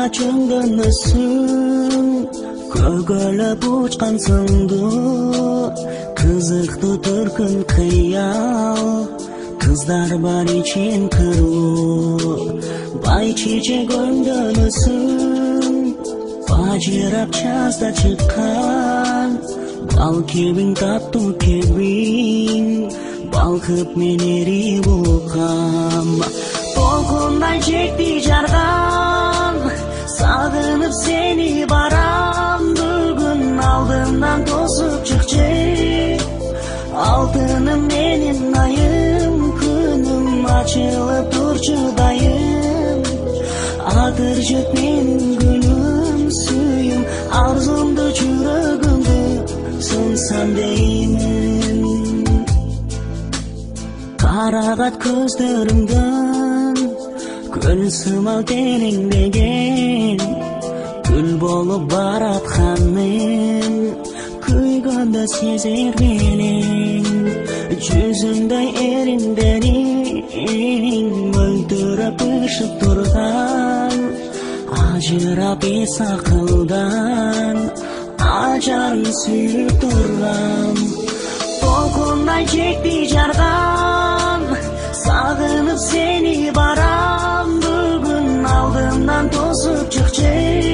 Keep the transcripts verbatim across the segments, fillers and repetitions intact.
чөңгөнөсүң көгөлөп учкансыңды кызыктуу төркүн кыял кыздар бар ичин кыруу бай чечек өңдөнөсүң бажырап жазда чыккан бал кебиң таттуу кебиң балкып мен эрип укам толкундай жекти жарган сагынып сени барам бүгүн алдымдан тосуп чыкчы алтыным менин айым күнүм ачылып турчу дайым атыр жөт менин гүлүм сүйүм арзумду жүрөгүмдү сунсам деймин карагат көздөрүңдөн көл сымал тереңдеген гүл болуп баратканын күйгөндө сезер белең жүзүңдөй эриндерин мөлдүрөп ышык турган ажырап эс акылдан ажарын сүйүп турган толкундай жекти жарган сагынып сени барам бүгүн алдымдан тосуп чыкчы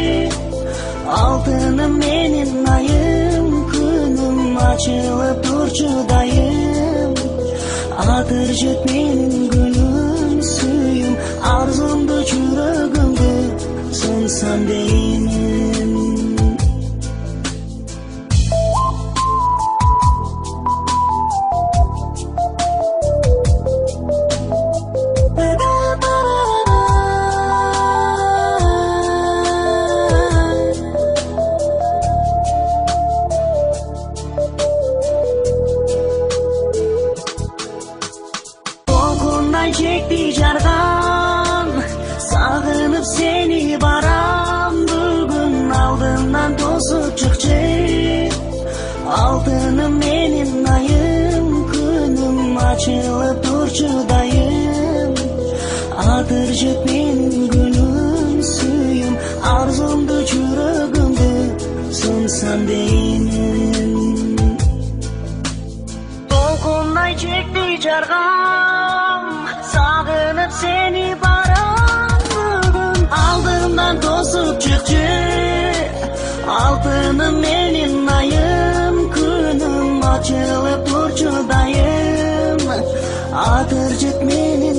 алтыным менин айым күнүм ачылып турчу дайым атыр жөт менин гүлүм сүйүм арзумду жүрөгүмдү сунсам деймин жекти жарган сагынып сени барам бүгүн алдымдан тосуп чыкчы алтыным менин айым күнүм ачылып турчу дайым атыр жөт менин гүлүм сүйүм арзумду жүрөгүмдү сунсам деймин толкундай жекти жарган сагынып сени барам бүгүн алдымдан тосуп чыкчы алтыным менин айым күнүм ачылып турчу дайым атыр жөт менин